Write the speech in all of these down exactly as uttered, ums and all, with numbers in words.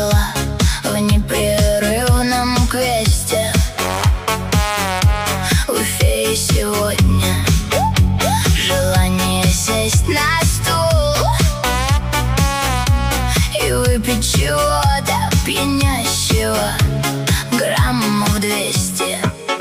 жила в непрерывном квесте. У феи сегодня желание сесть на стул и выпить чего-то пьянящего граммов двести.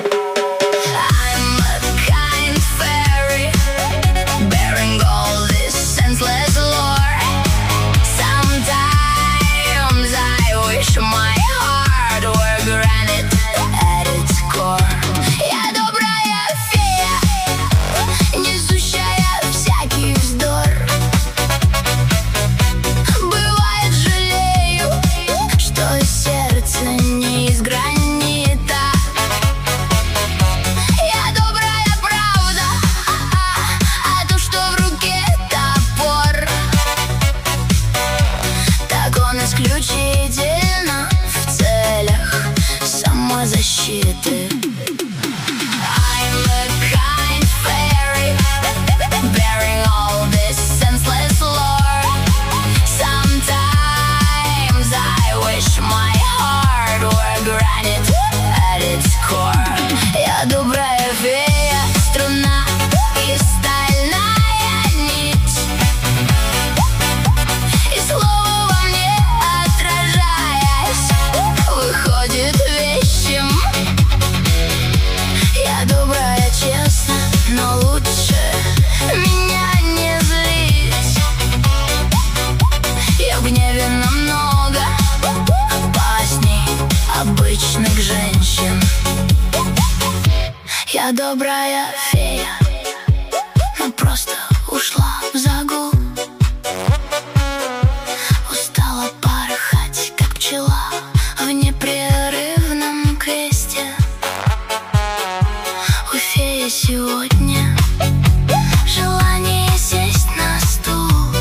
My heart were granite at its core. Я добрая фея, несущая всякий вздор. Бывает, жалею, что сердце не из гранита. Я добрая правда, а, а то, что в руке топор, так он исключительно защиты. I'm a kind fairy, bearing all this senseless lore. Sometimes I wish my heart were granite at its core. Я добрая фея, струна и стальная нить, и слово во мне отражаясь выходит вещим. Я добрая, честно, но лучше меня не злить. Я в гневе намного опасней обычных женщин. Я добрая фея, но просто ушла в загул. Устала порхать, как пчела в непрерывном квесте. У феи сегодня желание сесть на стул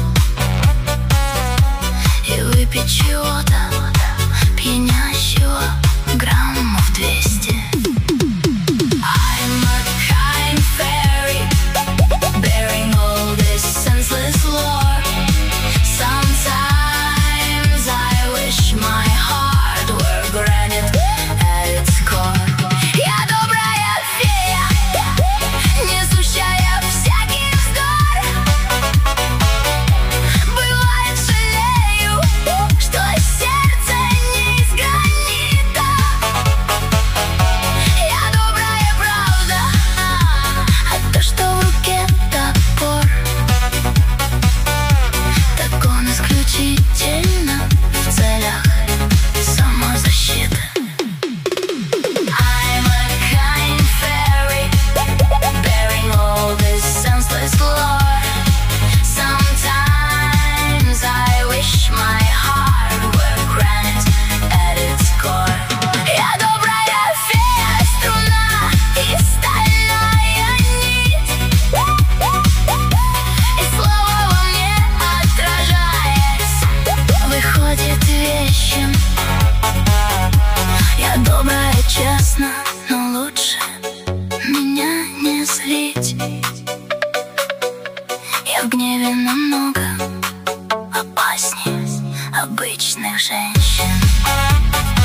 и выпить чего-то пьянящего граммов двести. I'm a kind fairy, bearing all this senseless lore. Sometimes I wish my heart were granite at its core. Я добрая фея, несущая всякий вздор. Бывает, жалею, что сердце не из гранита. Я добрая правда, а то, что в руке топор, так он исключительно в целях самозащиты. I'm a kind fairy, bearing all this senseless lore. Sometimes I wish my heart were granite at its core. Я добрая фея, струна и стальная нить, и слово во мне отражаясь выходит вещим. Я добрая, честно, но лучше меня не злить. Я в гневе намного опаснее обычных женщин.